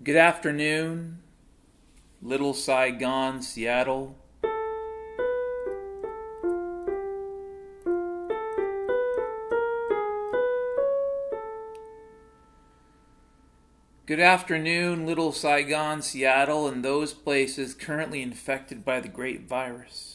Good afternoon, Little Saigon, Seattle. Good afternoon, Little Saigon, Seattle, and those places currently infected by the great virus.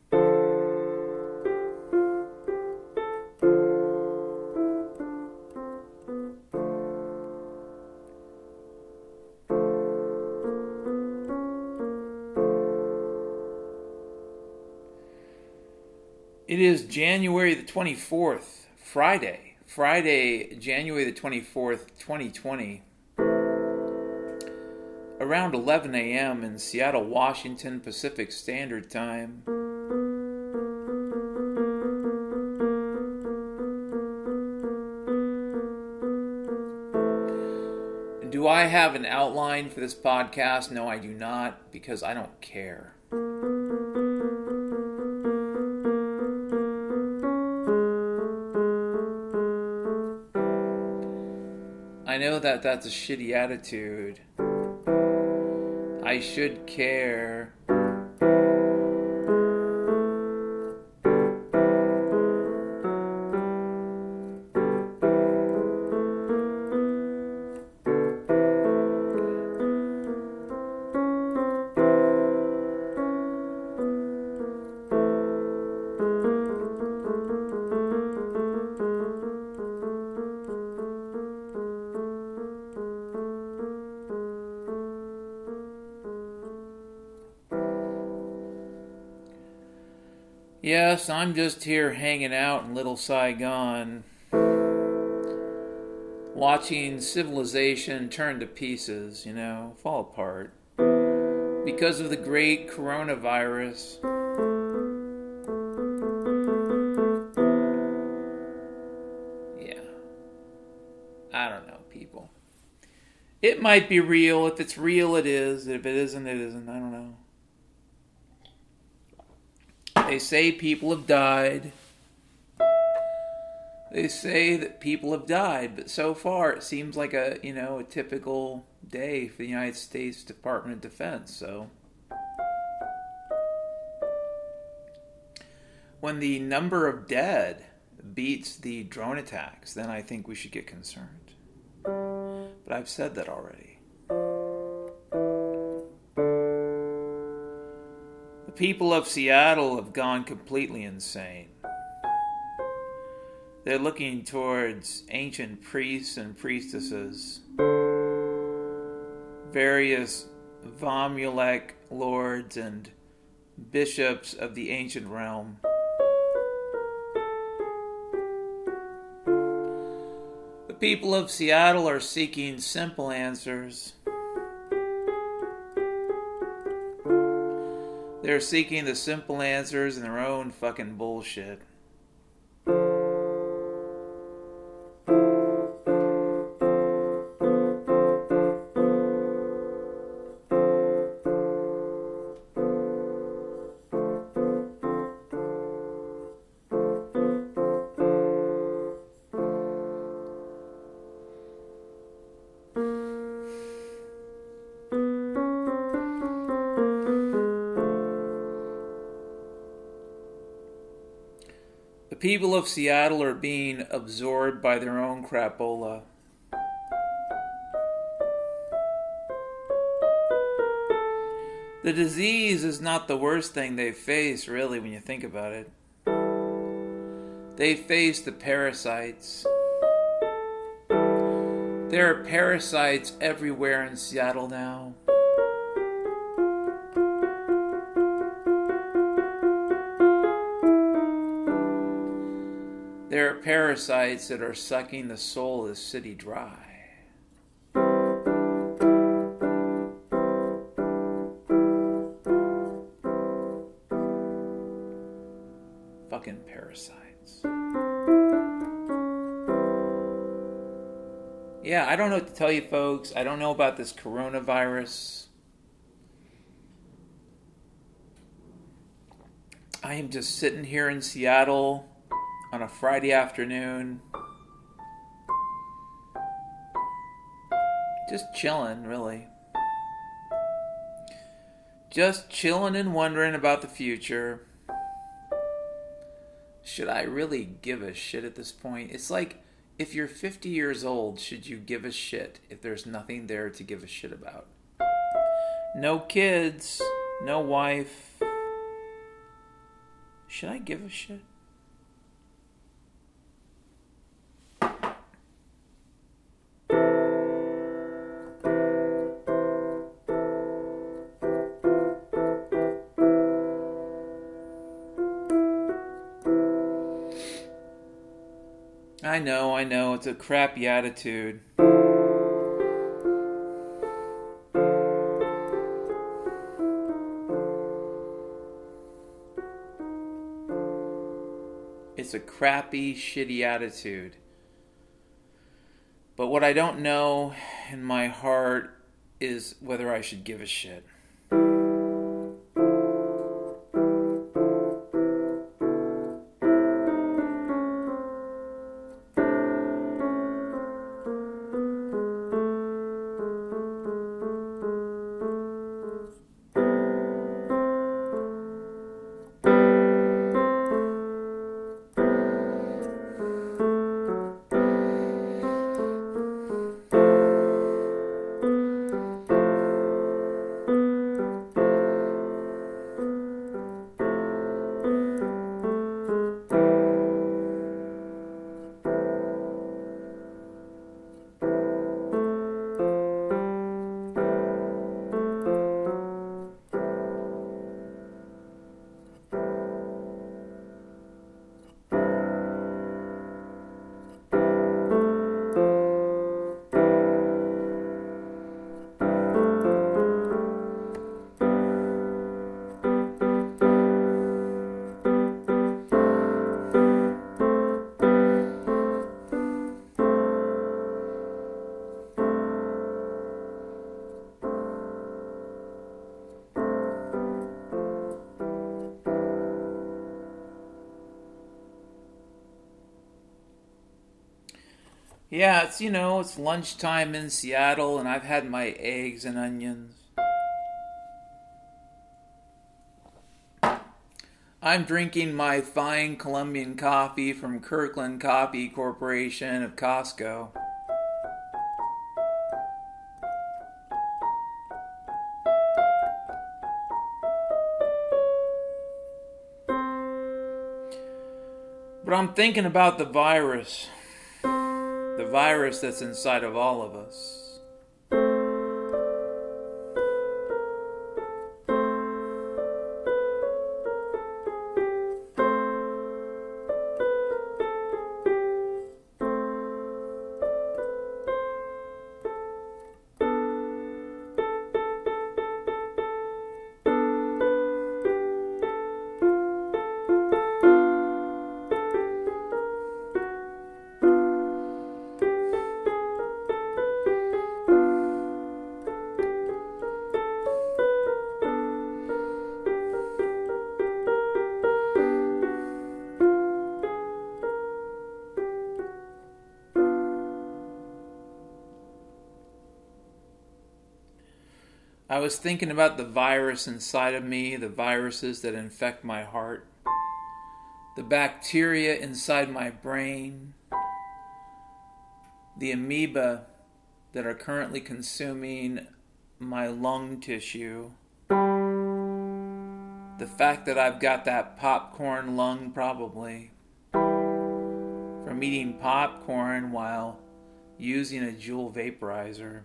It is January the 24th, Friday, January the 24th, 2020. Around 11 a.m. in Seattle, Washington, Pacific Standard Time. Do I have an outline for this podcast? No, I do not, because I don't care. I know that that's a shitty attitude. I should care. Yes, I'm just here hanging out in Little Saigon, watching civilization turn to pieces, fall apart, because of the great coronavirus. Yeah, I don't know, people. It might be real. If it's real, it is. If it isn't, it isn't. I don't know. They say people have died. They say that people have died, but so far it seems like a typical day for the United States Department of Defense. So when the number of dead beats the drone attacks, then I think we should get concerned. But I've said that already. People of Seattle have gone completely insane. They're looking towards ancient priests and priestesses, various Vomulek lords and bishops of the ancient realm. The people of Seattle are seeking simple answers. They're seeking the simple answers in their own fucking bullshit. The people of Seattle are being absorbed by their own crapola. The disease is not the worst thing they face, really, when you think about it. They face the parasites. There are parasites everywhere in Seattle now. There are parasites that are sucking the soul of the city dry. Fucking parasites. Yeah, I don't know what to tell you folks. I don't know about this coronavirus. I am just sitting here in Seattle on a Friday afternoon. Just chilling, really. Just chilling and wondering about the future. Should I really give a shit at this point? It's like, if you're 50 years old, should you give a shit if there's nothing there to give a shit about? No kids, no wife. Should I give a shit? I know, it's a crappy attitude. It's a crappy, shitty attitude. But what I don't know in my heart is whether I should give a shit. Yeah, it's lunchtime in Seattle and I've had my eggs and onions. I'm drinking my fine Colombian coffee from Kirkland Coffee Corporation of Costco. But I'm thinking about the virus. The virus that's inside of all of us. I was thinking about the virus inside of me, the viruses that infect my heart, the bacteria inside my brain, the amoeba that are currently consuming my lung tissue, the fact that I've got that popcorn lung probably from eating popcorn while using a Juul vaporizer.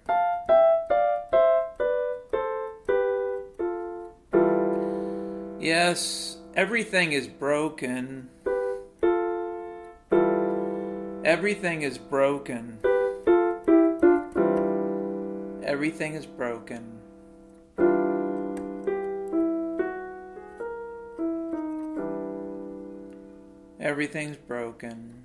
Yes, everything is broken. Everything is broken. Everything is broken. Everything's broken.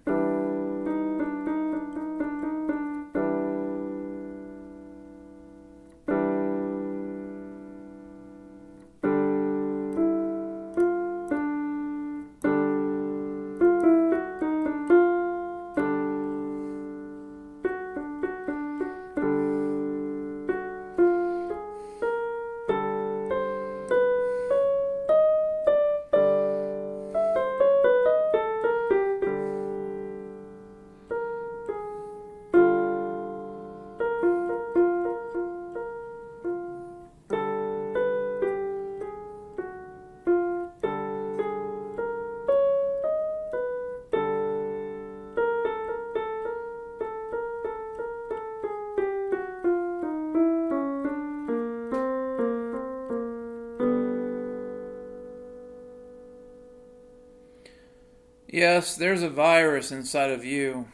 Yes, there's a virus inside of you.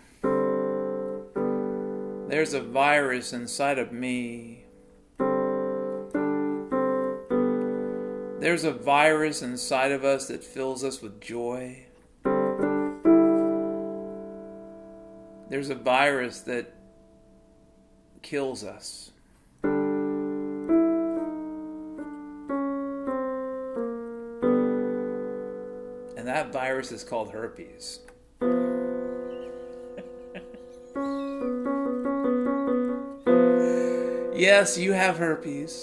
There's a virus inside of me. There's a virus inside of us that fills us with joy. There's a virus that kills us. And that virus is called herpes. Yes, you have herpes.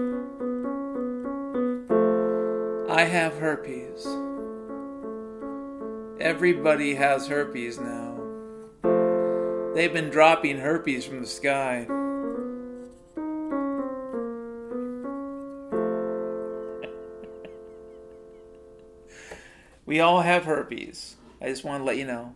I have herpes. Everybody has herpes now. They've been dropping herpes from the sky. We all have herpes. I just want to let you know.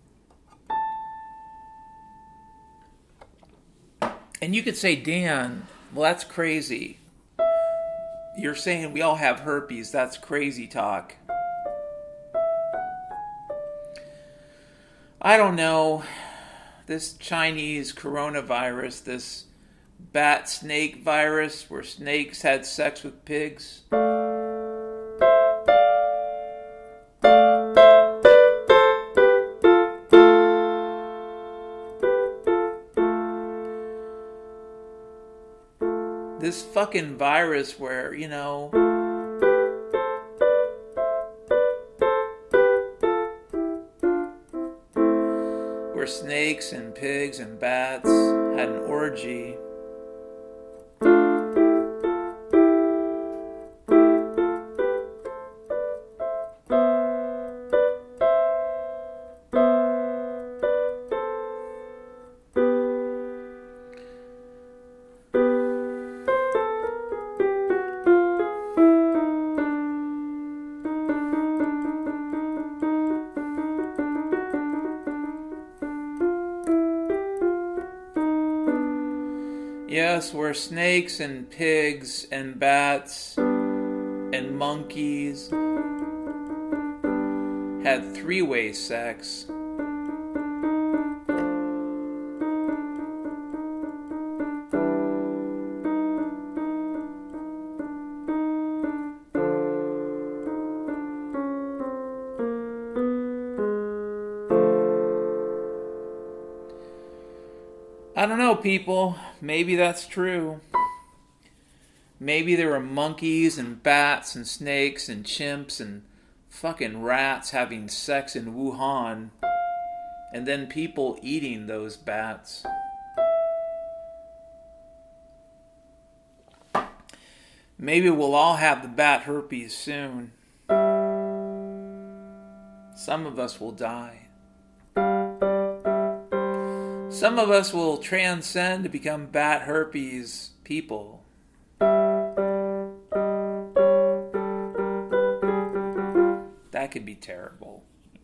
And you could say, Dan, well, that's crazy. You're saying we all have herpes. That's crazy talk. I don't know. This Chinese coronavirus, this bat snake virus where snakes had sex with pigs. This fucking virus where, where snakes and pigs and bats had an orgy. Yes, where snakes and pigs and bats and monkeys had three-way sex. I don't know, people. Maybe that's true. Maybe there were monkeys and bats and snakes and chimps and fucking rats having sex in Wuhan, and then people eating those bats. Maybe we'll all have the bat herpes soon. Some of us will die. Some of us will transcend to become bat herpes people. That could be terrible,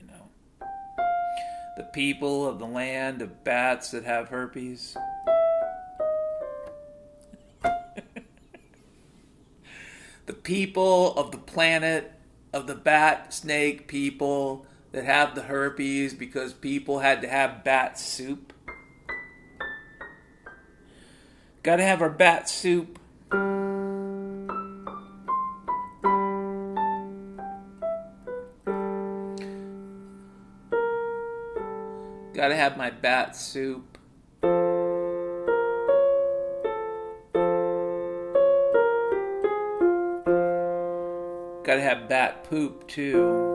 The people of the land of bats that have herpes. The people of the planet of the bat snake people that have the herpes because people had to have bat soup. Gotta have our bat soup. Gotta have my bat soup. Gotta have bat poop too.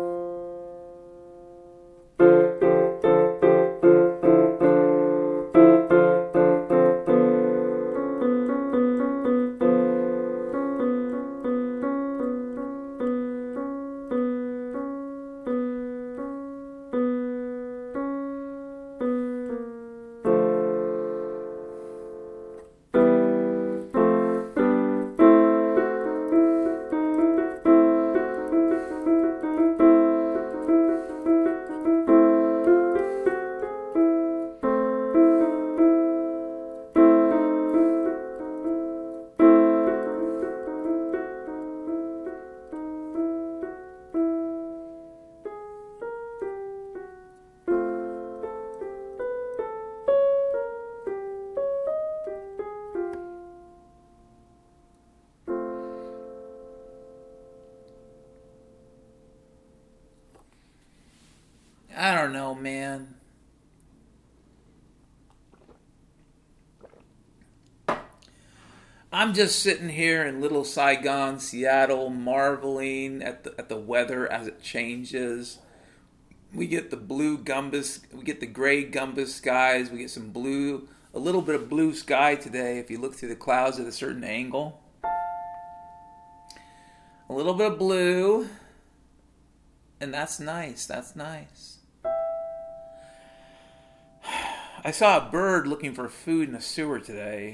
don't know, man. I'm just sitting here in Little Saigon, Seattle, marveling at the weather as it changes. We get the blue gumbus, we get the gray gumbus skies, we get a little bit of blue sky today if you look through the clouds at a certain angle. A little bit of blue, and that's nice, I saw a bird looking for food in a sewer today.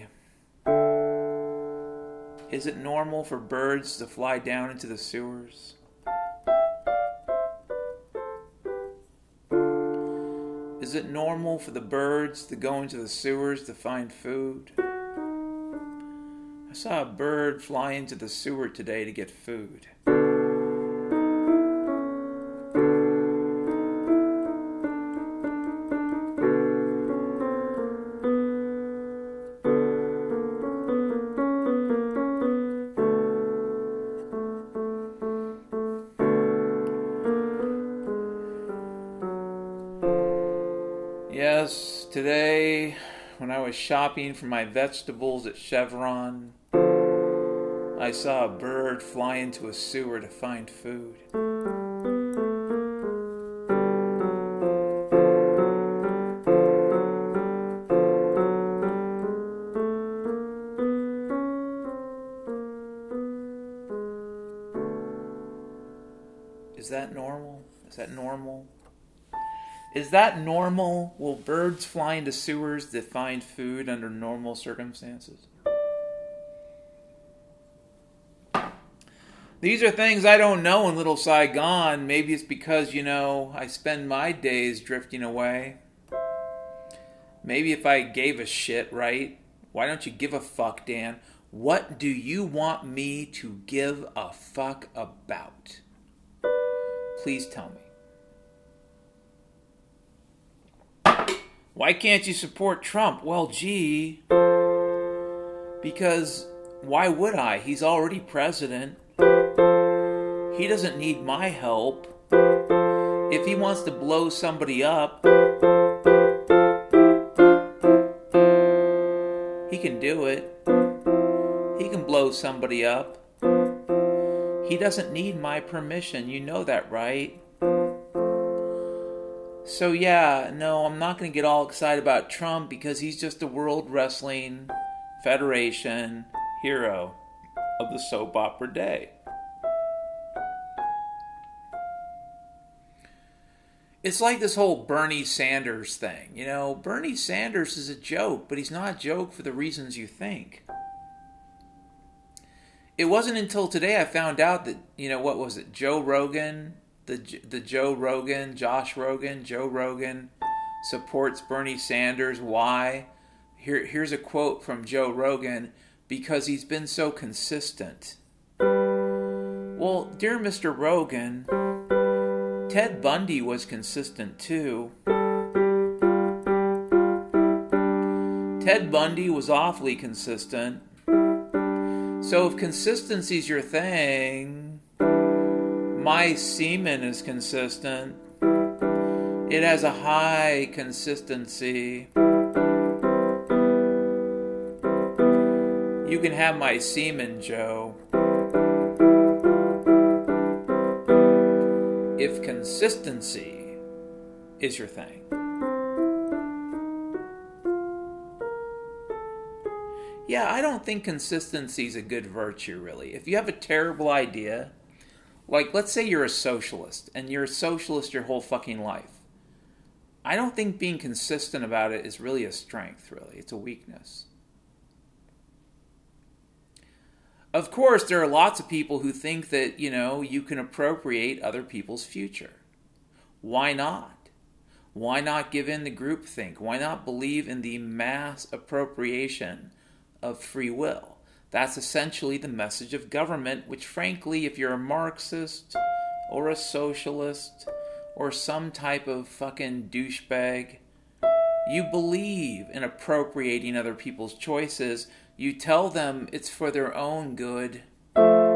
Is it normal for birds to fly down into the sewers? Is it normal for the birds to go into the sewers to find food? I saw a bird fly into the sewer today to get food. Yes, today when I was shopping for my vegetables at Chevron, I saw a bird fly into a sewer to find food. Is that normal? Is that normal? Is that normal? Will birds fly into sewers to find food under normal circumstances? These are things I don't know in Little Saigon. Maybe it's because, I spend my days drifting away. Maybe if I gave a shit, right? Why don't you give a fuck, Dan? What do you want me to give a fuck about? Please tell me. Why can't you support Trump? Well, gee, because why would I? He's already president. He doesn't need my help. If he wants to blow somebody up, he can do it. He can blow somebody up. He doesn't need my permission. You know that, right? So yeah, no, I'm not going to get all excited about Trump because he's just a World Wrestling Federation hero of the soap opera day. It's like this whole Bernie Sanders thing. Bernie Sanders is a joke, but he's not a joke for the reasons you think. It wasn't until today I found out that, what was it, Joe Rogan... The Joe Rogan supports Bernie Sanders. Why? Here's a quote from Joe Rogan. Because he's been so consistent. Well, dear Mr. Rogan, Ted Bundy was consistent too. Ted Bundy was awfully consistent. So if consistency's your thing... My semen is consistent. It has a high consistency. You can have my semen, Joe. If consistency is your thing. Yeah, I don't think consistency is a good virtue, really. If you have a terrible idea... Like, let's say you're a socialist, and you're a socialist your whole fucking life. I don't think being consistent about it is really a strength, really. It's a weakness. Of course, there are lots of people who think that, you can appropriate other people's future. Why not? Why not give in to groupthink? Why not believe in the mass appropriation of free will? That's essentially the message of government, which frankly, if you're a Marxist or a socialist or some type of fucking douchebag, you believe in appropriating other people's choices. You tell them it's for their own good.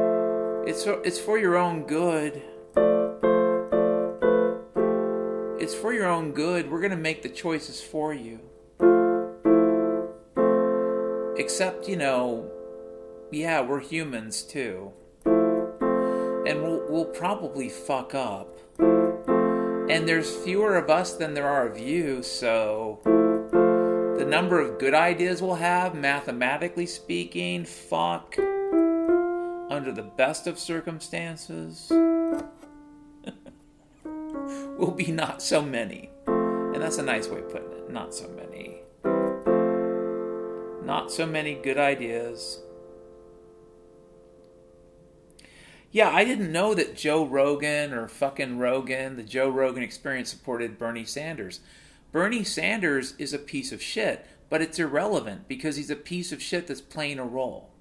It's for your own good. it's for your own good. We're going to make the choices for you. Except, yeah, we're humans too. And we'll probably fuck up. And there's fewer of us than there are of you, so the number of good ideas we'll have, mathematically speaking, under the best of circumstances, will be not so many. And that's a nice way of putting it. Not so many. Not so many good ideas. Yeah, I didn't know that Joe Rogan or fucking Rogan, the Joe Rogan Experience, supported Bernie Sanders. Bernie Sanders is a piece of shit, but it's irrelevant because he's a piece of shit that's playing a role.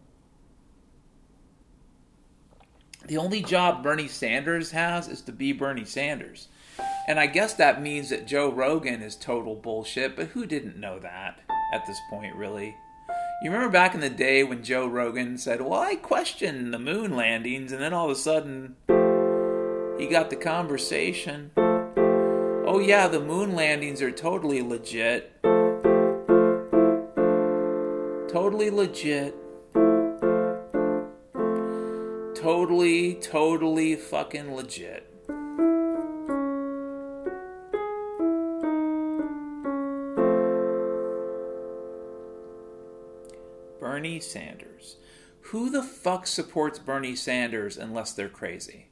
The only job Bernie Sanders has is to be Bernie Sanders. And I guess that means that Joe Rogan is total bullshit, but who didn't know that at this point, really? You remember back in the day when Joe Rogan said, well, I question the moon landings, and then all of a sudden, he got the conversation. Oh yeah, the moon landings are totally legit. Totally legit. Totally fucking legit. Bernie Sanders. Who the fuck supports Bernie Sanders unless they're crazy?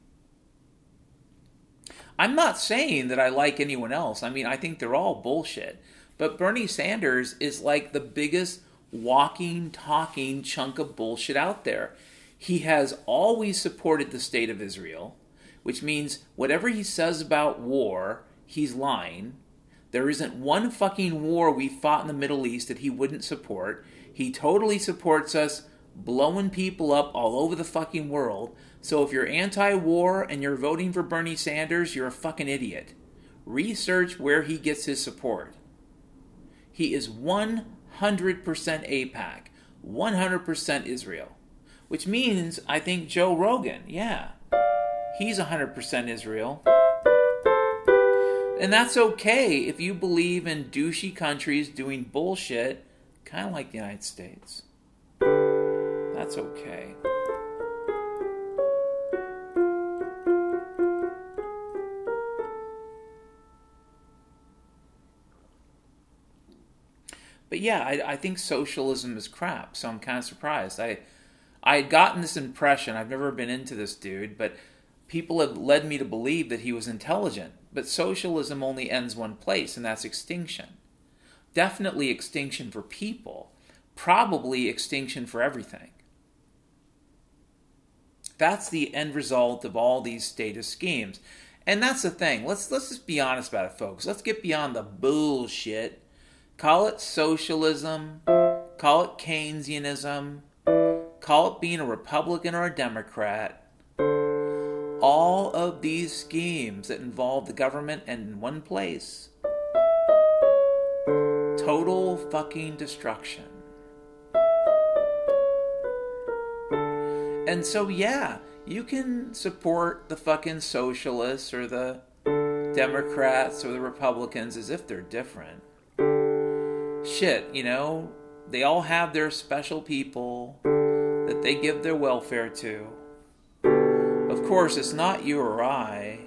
I'm not saying that I like anyone else. I mean, I think they're all bullshit. But Bernie Sanders is like the biggest walking, talking chunk of bullshit out there. He has always supported the state of Israel, which means whatever he says about war, he's lying. There isn't one fucking war we fought in the Middle East that he wouldn't support. He totally supports us blowing people up all over the fucking world. So if you're anti-war and you're voting for Bernie Sanders, you're a fucking idiot. Research where he gets his support. He is 100% AIPAC, 100% Israel. Which means, I think Joe Rogan, yeah, he's 100% Israel. And that's okay if you believe in douchey countries doing bullshit, kind of like the United States. That's okay. But yeah, I think socialism is crap, so I'm kind of surprised. I had gotten this impression, I've never been into this dude, but people have led me to believe that he was intelligent. But socialism only ends one place, and that's extinction. Definitely extinction for people. Probably extinction for everything. That's the end result of all these statist schemes. And that's the thing. Let's just be honest about it, folks. Let's get beyond the bullshit. Call it socialism. Call it Keynesianism. Call it being a Republican or a Democrat. All of these schemes that involve the government and in one place. Total fucking destruction. And so, yeah, you can support the fucking socialists or the Democrats or the Republicans as if they're different. Shit, they all have their special people that they give their welfare to. Of course, it's not you or I.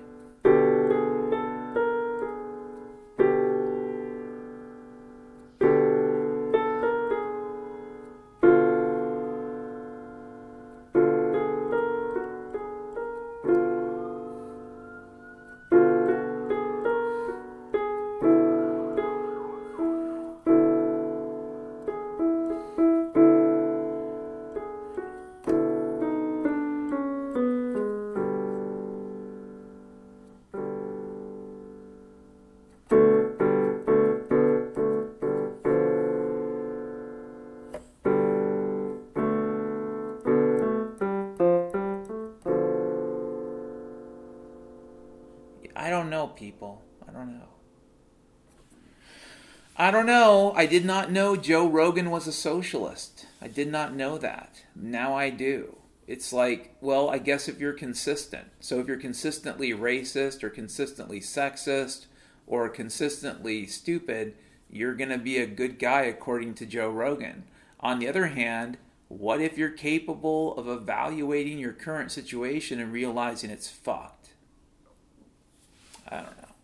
I don't know, people. I don't know. I did not know Joe Rogan was a socialist. I did not know that. Now I do. It's like, well, I guess if you're consistent. So if you're consistently racist or consistently sexist or consistently stupid, you're going to be a good guy according to Joe Rogan. On the other hand, what if you're capable of evaluating your current situation and realizing it's fucked? I don't know.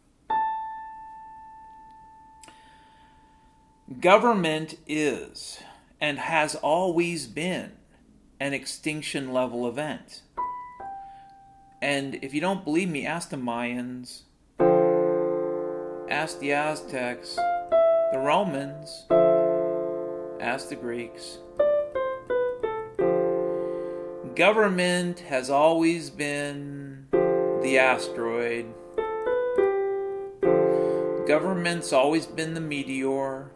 Government is, and has always been, an extinction level event. And if you don't believe me, ask the Mayans, ask the Aztecs, the Romans, ask the Greeks. Government has always been the asteroid. Government's always been the meteor.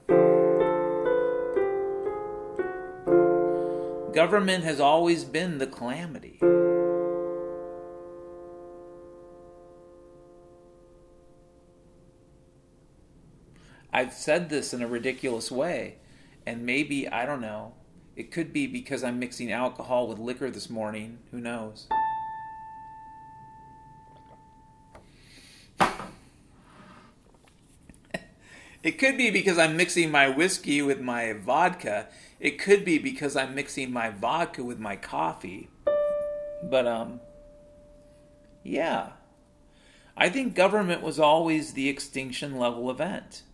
Government has always been the calamity. I've said this in a ridiculous way, and maybe, I don't know, it could be because I'm mixing alcohol with liquor this morning. Who knows? It could be because I'm mixing my whiskey with my vodka. It could be because I'm mixing my vodka with my coffee. But, yeah. I think government was always the extinction level event.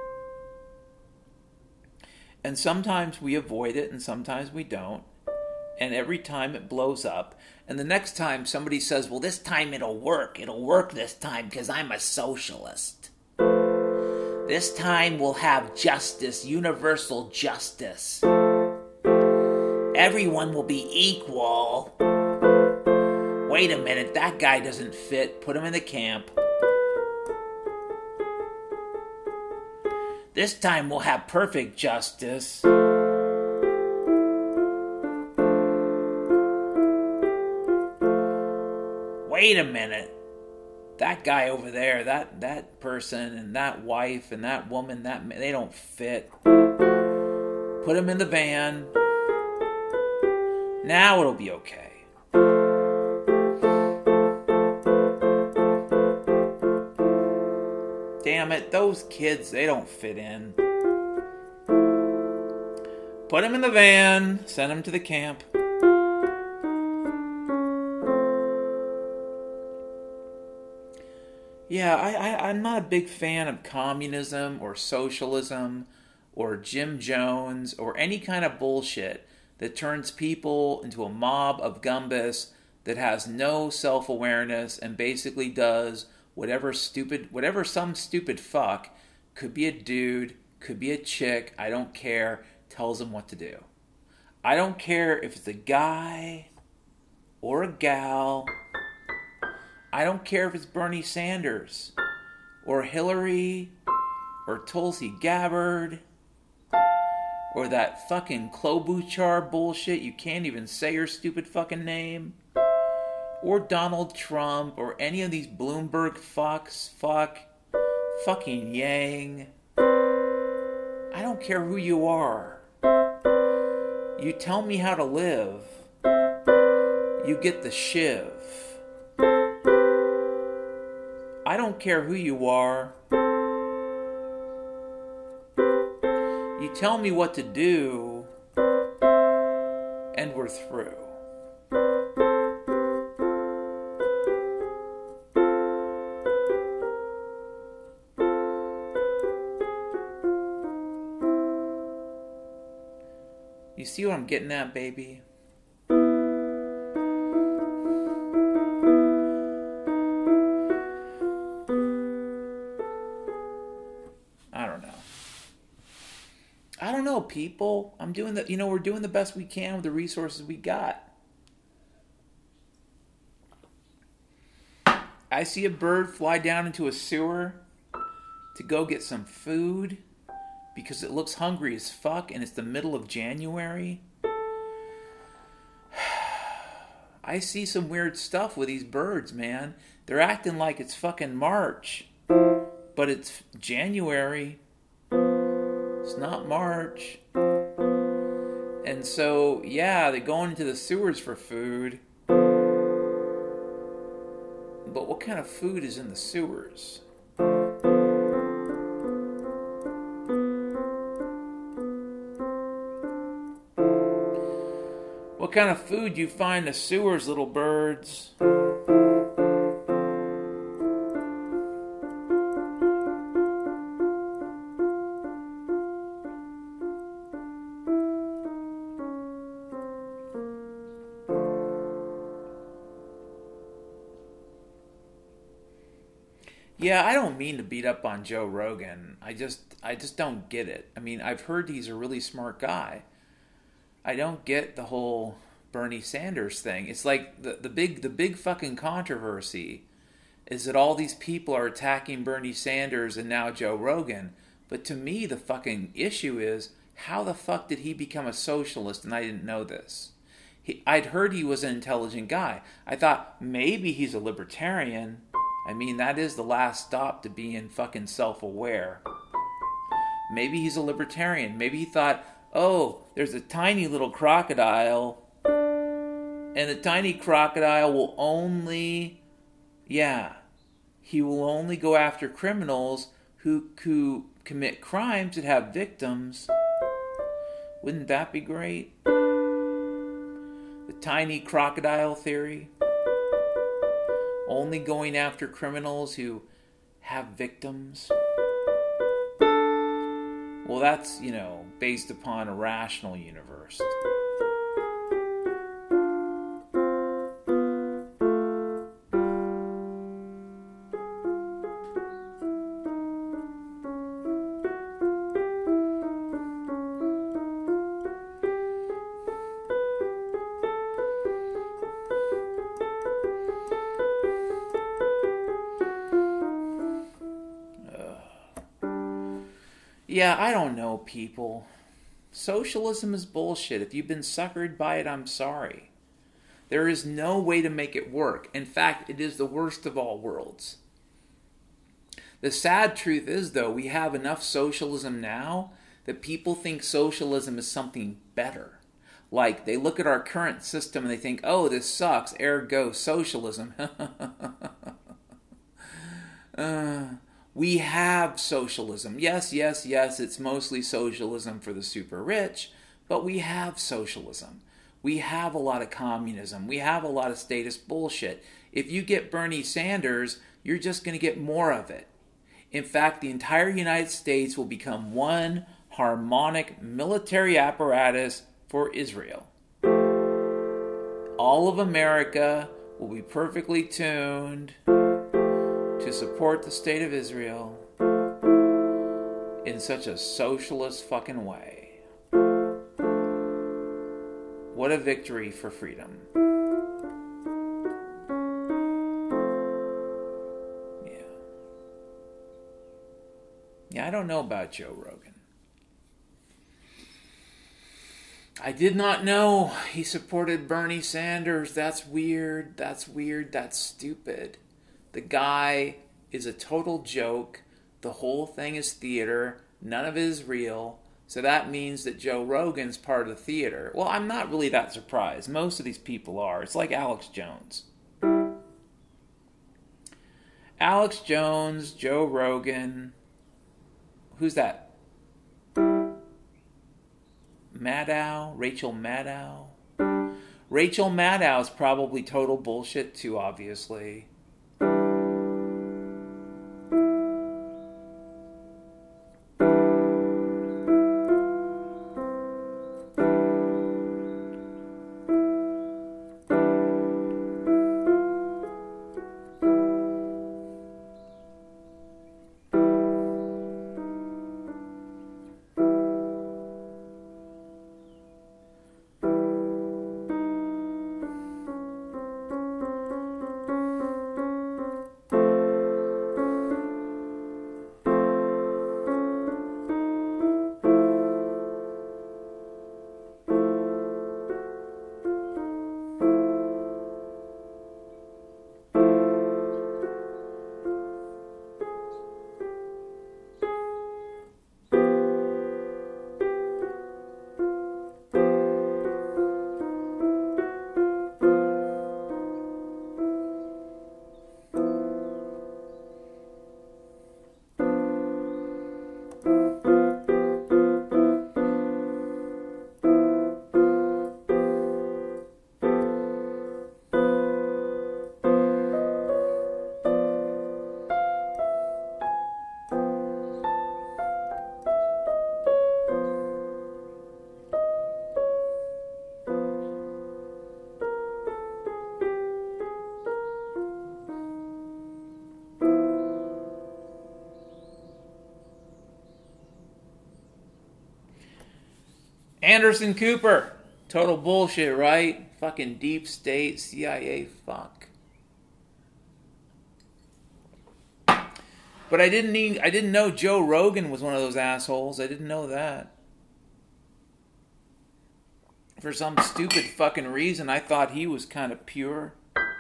And sometimes we avoid it and sometimes we don't. And every time it blows up. And the next time somebody says, well, this time it'll work. It'll work this time because I'm a socialist. This time we'll have justice, universal justice. Everyone will be equal. Wait a minute, that guy doesn't fit. Put him in the camp. This time we'll have perfect justice. Wait a minute. That guy over there, that person and that wife and that woman, they don't fit. Put them in the van. Now it'll be okay. Damn it, those kids, they don't fit in. Put them in the van, send them to the camp. Yeah, I'm not a big fan of communism or socialism or Jim Jones or any kind of bullshit that turns people into a mob of gumbus that has no self-awareness and basically does whatever some stupid fuck, could be a dude, could be a chick, I don't care, tells them what to do. I don't care if it's a guy or a gal. I don't care if it's Bernie Sanders or Hillary or Tulsi Gabbard or that fucking Klobuchar bullshit. You can't even say your stupid fucking name. Or Donald Trump or any of these Bloomberg fucks. Fucking Yang. I don't care who you are. You tell me how to live. You get the shiv. I don't care who you are. You tell me what to do, and we're through. You see what I'm getting at, baby? People, we're doing the best we can with the resources we got. I see a bird fly down into a sewer to go get some food because it looks hungry as fuck and it's the middle of January. I see some weird stuff with these birds, man. They're acting like it's fucking March, but it's January. It's not March. And so, yeah, they're going into the sewers for food. But what kind of food is in the sewers? What kind of food you find in the sewers, little birds? Yeah, I don't mean to beat up on Joe Rogan. I just don't get it. I mean, I've heard he's a really smart guy. I don't get the whole Bernie Sanders thing. It's like the big fucking controversy is that all these people are attacking Bernie Sanders and now Joe Rogan. But to me, the fucking issue is how the fuck did he become a socialist and I didn't know this? I'd heard he was an intelligent guy. I thought maybe he's a libertarian. I mean, that is the last stop to being fucking self-aware. Maybe he's a libertarian. Maybe he thought, oh, there's a tiny little crocodile, and the tiny crocodile will only, he will only go after criminals who commit crimes that have victims. Wouldn't that be great? The tiny crocodile theory. Only going after criminals who have victims. Well, that's, based upon a rational universe. Yeah, I don't know, people. Socialism is bullshit. If you've been suckered by it, I'm sorry. There is no way to make it work. In fact, it is the worst of all worlds. The sad truth is, though, we have enough socialism now that people think socialism is something better. Like, they look at our current system and they think, oh, this sucks, ergo socialism. We have socialism. Yes, it's mostly socialism for the super rich, but we have socialism. We have a lot of communism. We have a lot of statist bullshit. If you get Bernie Sanders, you're just going to get more of it. In fact, the entire United States will become one harmonic military apparatus for Israel. All of America will be perfectly tuned to support the state of Israel in such a socialist fucking way. What a victory for freedom. Yeah, I don't know about Joe Rogan. I did not know he supported Bernie Sanders. That's weird. That's stupid. The guy is a total joke. The whole thing is theater. None of it is real. So that means that Joe Rogan's part of the theater. Well, I'm not really that surprised. Most of these people are. It's like Alex Jones. Alex Jones, Joe Rogan. Who's that? Maddow? Rachel Maddow? Rachel Maddow is probably total bullshit too, obviously. Anderson Cooper. Total bullshit, right? Fucking deep state, CIA, fuck. But I didn't know Joe Rogan was one of those assholes. I didn't know that. For some stupid fucking reason, I thought he was kind of pure.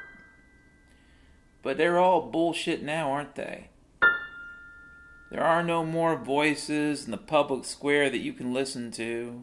But they're all bullshit now, aren't they? There are no more voices in the public square that you can listen to.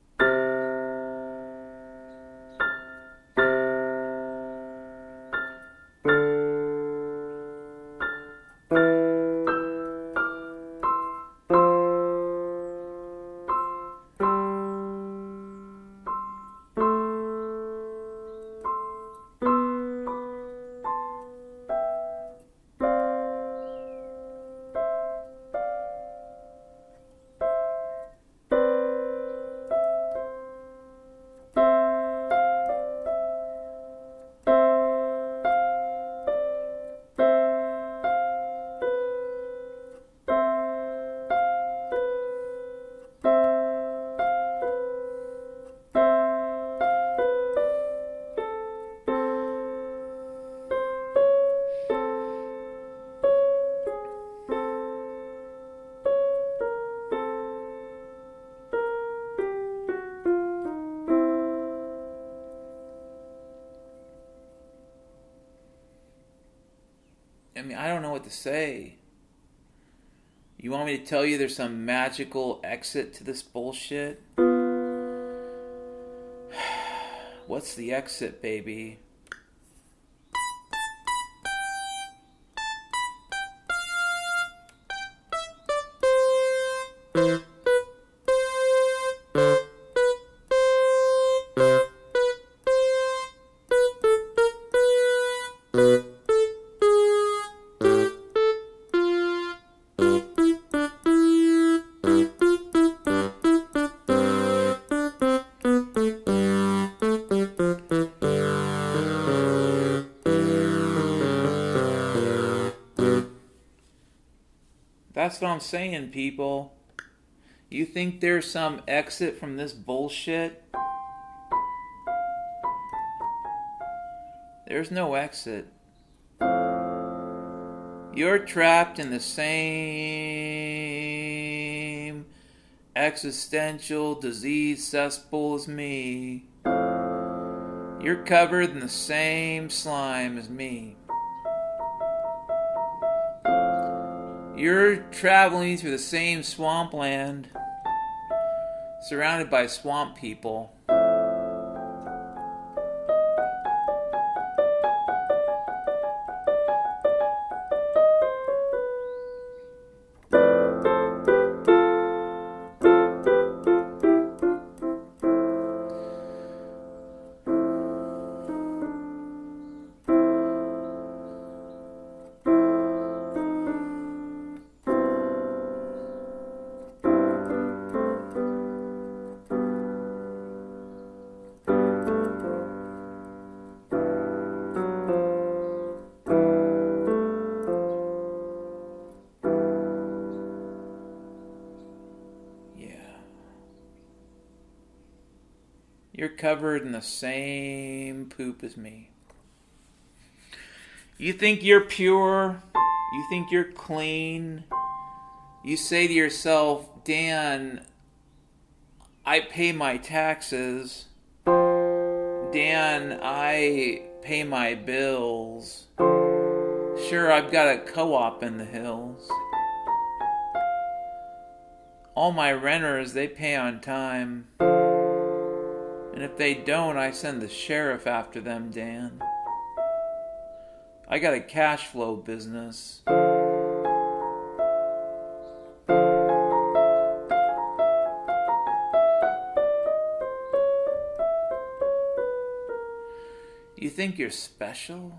I mean, I don't know what to say. You want me to tell you there's some magical exit to this bullshit? What's the exit, baby? That's what I'm saying, people. You think there's some exit from this bullshit? There's no exit. You're trapped in the same existential disease cesspool as me. You're covered in the same slime as me. You're traveling through the same swampland, surrounded by swamp people. You're covered in the same poop as me. You think you're pure. You think you're clean. You say to yourself, Dan, I pay my taxes. Dan, I pay my bills. Sure, I've got a co-op in the hills. All my renters, they pay on time. And if they don't, I send the sheriff after them, Dan. I got a cash flow business. You think you're special?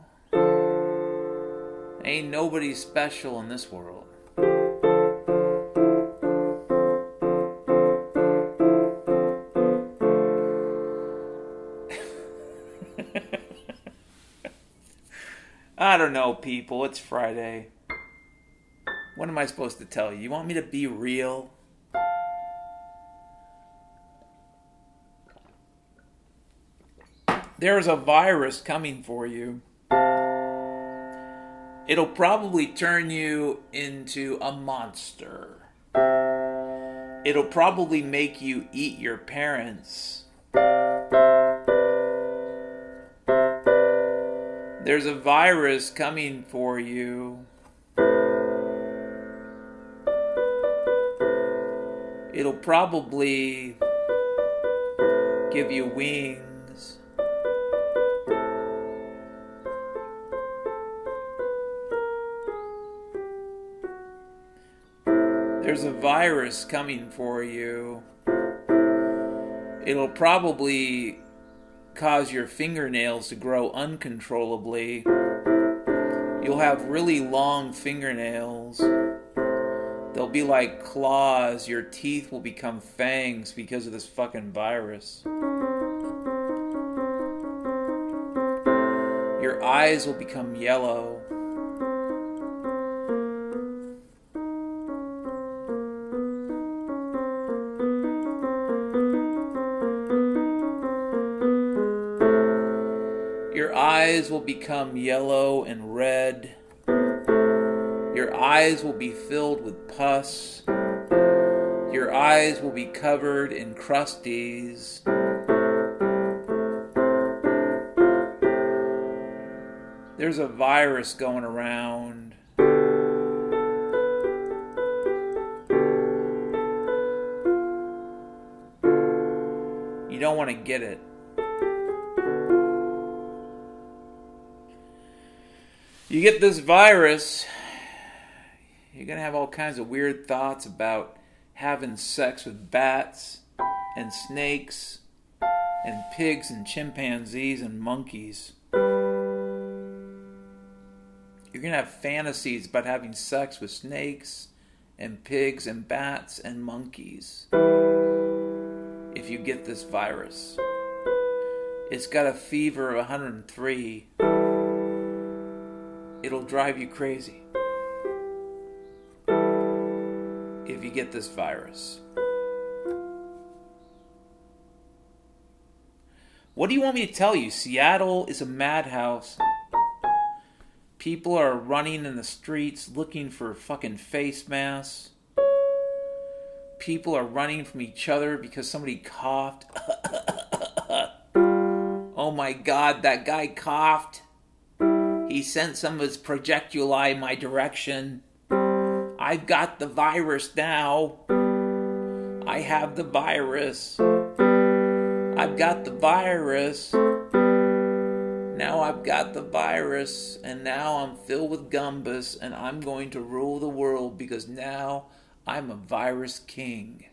Ain't nobody special in this world. I don't know, people. It's Friday. What am I supposed to tell you? You want me to be real? There's a virus coming for you. It'll probably turn you into a monster. It'll probably make you eat your parents. There's a virus coming for you. It'll probably give you wings. There's a virus coming for you. It'll probably cause your fingernails to grow uncontrollably. You'll have really long fingernails. They'll be like claws. Your teeth will become fangs because of this fucking virus. Your eyes will become yellow. Your eyes will become yellow and red. Your eyes will be filled with pus. Your eyes will be covered in crusties. There's a virus going around. You don't want to get it. You get this virus, you're going to have all kinds of weird thoughts about having sex with bats and snakes and pigs and chimpanzees and monkeys. You're going to have fantasies about having sex with snakes and pigs and bats and monkeys if you get this virus. It's got a fever of 103. It'll drive you crazy if you get this virus. What do you want me to tell you? Seattle is a madhouse. People are running in the streets looking for fucking face masks. People are running from each other because somebody coughed. Oh my God, that guy coughed. He sent some of his projectili my direction. I've got the virus now. I have the virus. I've got the virus. Now I've got the virus. And now I'm filled with gumbus. And I'm going to rule the world because now I'm a virus king.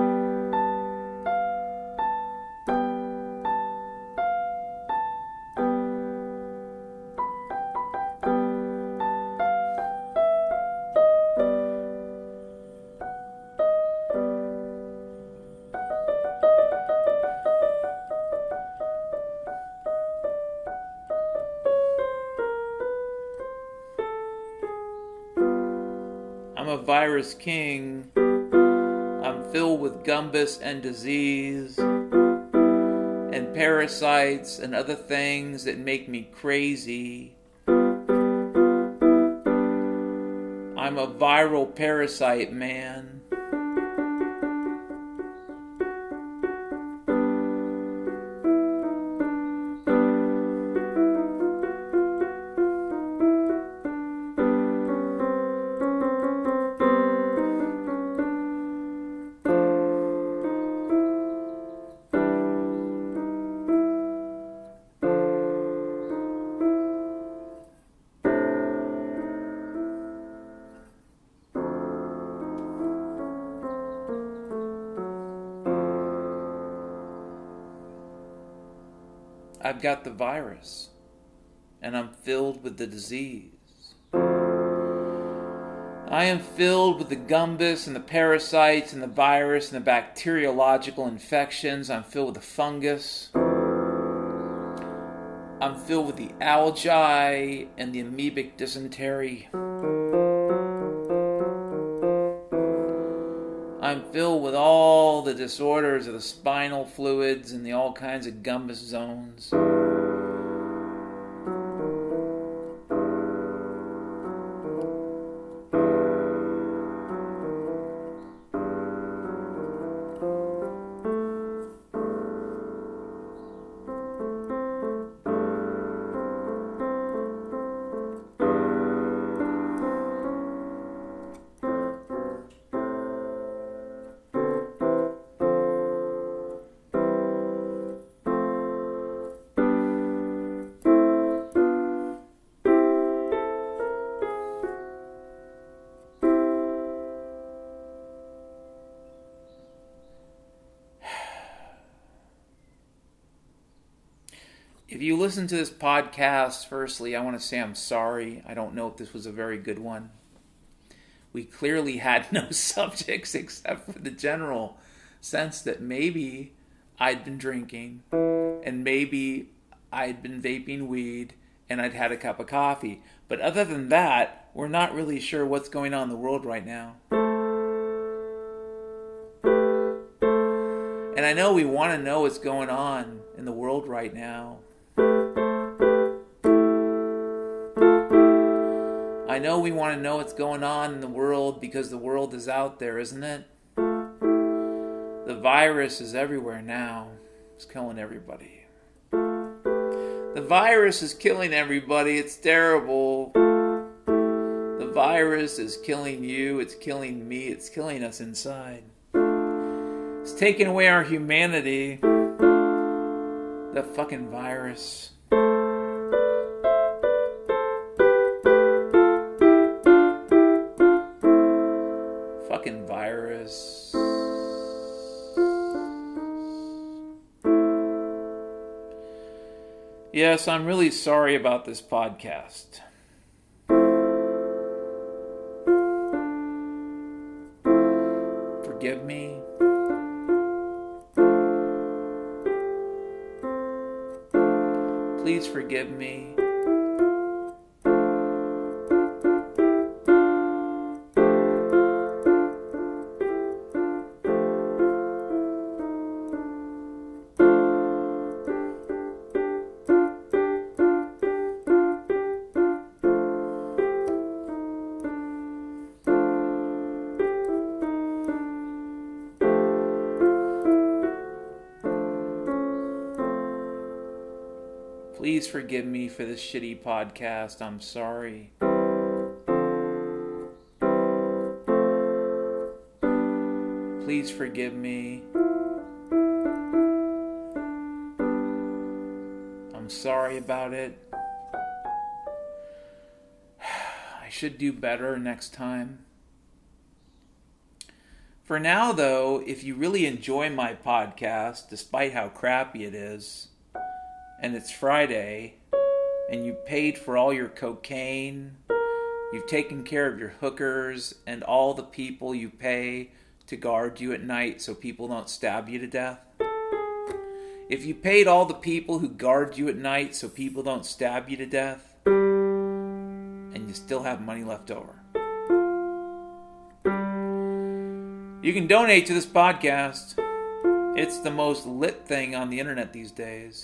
I'm a virus king. I'm filled with gumbus and disease and parasites and other things that make me crazy. I'm a viral parasite, man. I've got the virus, and I'm filled with the disease. I am filled with the gumbus and the parasites and the virus and the bacteriological infections. I'm filled with the fungus. I'm filled with the algae and the amoebic dysentery. I'm filled with all the disorders of the spinal fluids and the all kinds of gumbus zones. If you listen to this podcast, firstly, I want to say I'm sorry. I don't know if this was a very good one. We clearly had no subjects except for the general sense that maybe I'd been drinking and maybe I'd been vaping weed and I'd had a cup of coffee. But other than that, we're not really sure what's going on in the world right now. And I know we want to know what's going on in the world right now. I know we want to know what's going on in the world because the world is out there, isn't it? The virus is everywhere now. It's killing everybody. The virus is killing everybody. It's terrible. The virus is killing you. It's killing me. It's killing us inside. It's taking away our humanity. The fucking virus. Fucking virus. Yes, I'm really sorry about this podcast. Forgive me. Please forgive me. Please forgive me for this shitty podcast. I'm sorry. Please forgive me. I'm sorry about it. I should do better next time. For now, though, if you really enjoy my podcast, despite how crappy it is, and it's Friday, and you paid for all your cocaine, you've taken care of your hookers and all the people you pay to guard you at night so people don't stab you to death. If you paid all the people who guard you at night so people don't stab you to death, and you still have money left over, you can donate to this podcast. It's the most lit thing on the internet these days.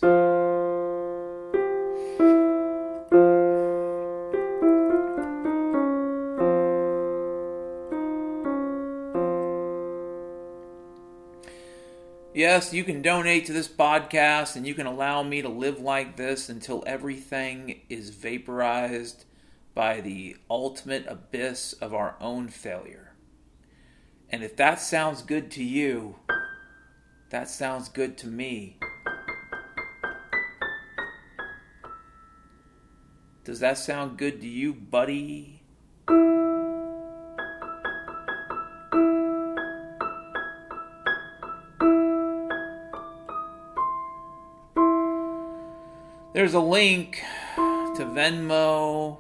Yes, you can donate to this podcast and you can allow me to live like this until everything is vaporized by the ultimate abyss of our own failure. And if that sounds good to you, that sounds good to me. Does that sound good to you, buddy? There's a link to Venmo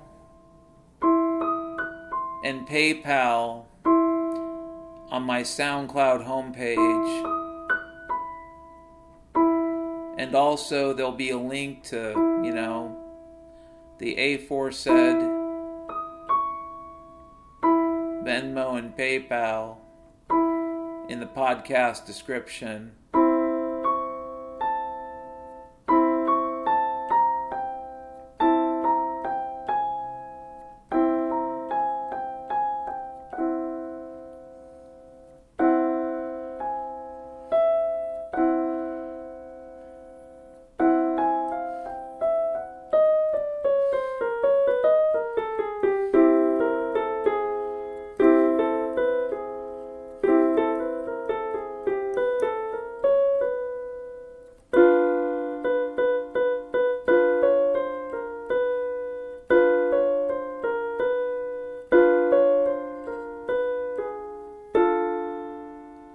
and PayPal on my SoundCloud homepage. And also there'll be a link to, the aforesaid Venmo and PayPal in the podcast description.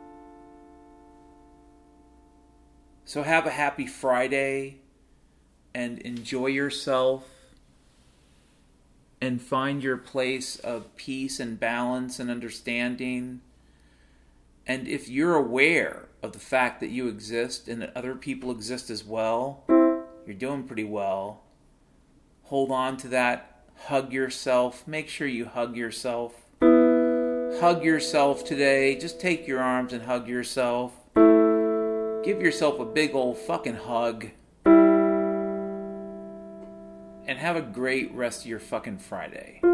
So have a happy Friday. and enjoy yourself and find your place of peace and balance and understanding. And if you're aware of the fact that you exist and that other people exist as well, you're doing pretty well. Hold on to that. Hug yourself. Make sure you hug yourself. Hug yourself today. Just take your arms and hug yourself. Give yourself a big old fucking hug. And have a great rest of your fucking Friday.